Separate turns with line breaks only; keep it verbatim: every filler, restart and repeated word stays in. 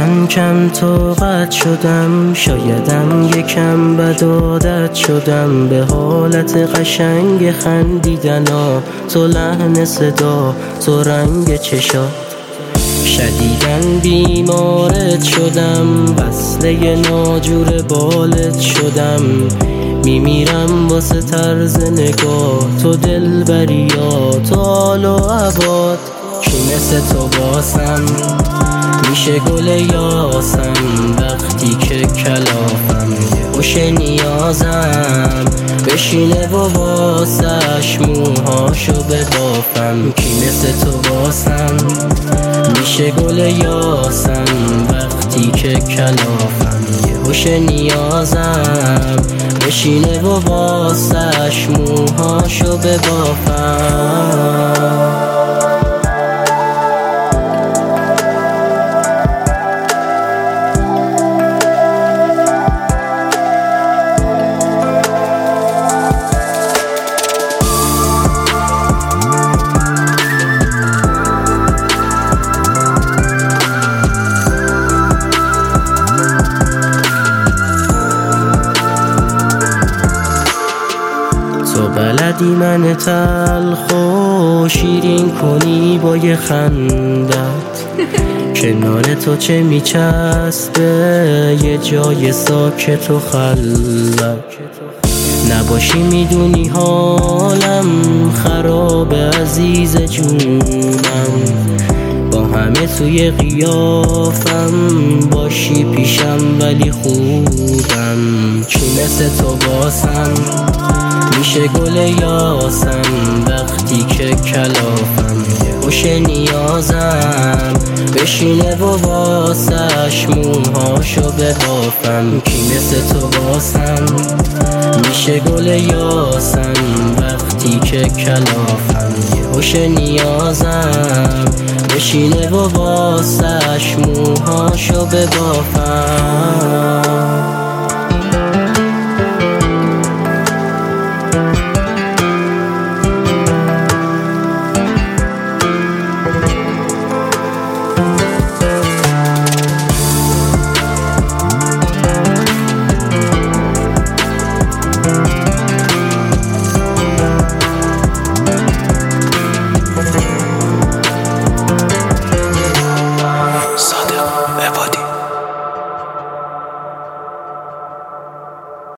من کم طاقت شدم، شایدم یکم بد عادت شدم به حالت قشنگ خندیدنا، تو لحن صدا، تو رنگ چشات. شدیداً بیمارت شدم، وصله ناجور بالت شدم، میمیرم واسه طرز نگاه تو، دلبریات تو حال و عباد. کی مثل تو باسم میشه گل یاسم، وقتی که کلافم خوش نیازم بشینه و واسش موهاشو ببافم. کی مثل تو باسم میشه گل یاسم، وقتی که کلافم خوش نیازم بشینه و واسش موهاشو ببافم. تو بلدی من تلخ و شیرین کنی با یه خندت، کنار تو چه میچسبه یه جای ساکت و خلوت. نباشی میدونی حالم خرابه عزیز جونم، با همه توی قیافم باشی پیشم ولی خوبم. کی مثل تو باسم میشه گل یاسم، وقتی که کلافم خوش نیازم بشینه و واسش موهاشو ببافم. کی مثل تو باسم میشه گل یاسم، وقتی که کلافم خوش نیازم بشینه و واسش موهاشو ببافم.